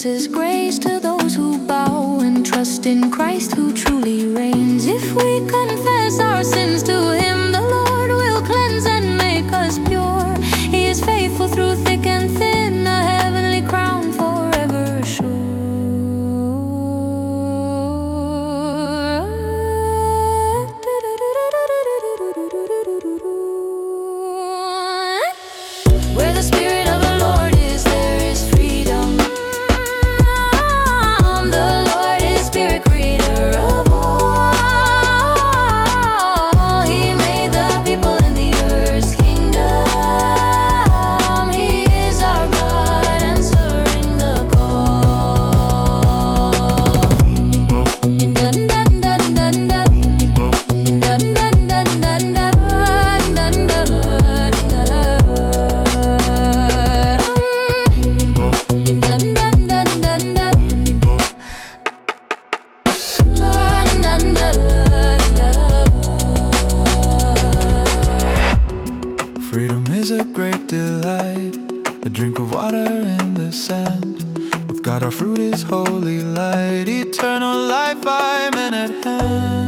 shows His grace to those who bow and trust in Christ who truly reigns. If we confess our sins to Him, the Lord will cleanse and make us pure. He is faithful through thick and thin, a heavenly crown forever sure. Where the Spirit of the Lord is, there is freedom. The Lord is Spirit, creator of all. He made the people in the earth's kingdom. He is our God, answering the call. Freedom is a great delight, a drink of water in the sand. With God our fruit is holy light, eternal life I'm in at hand.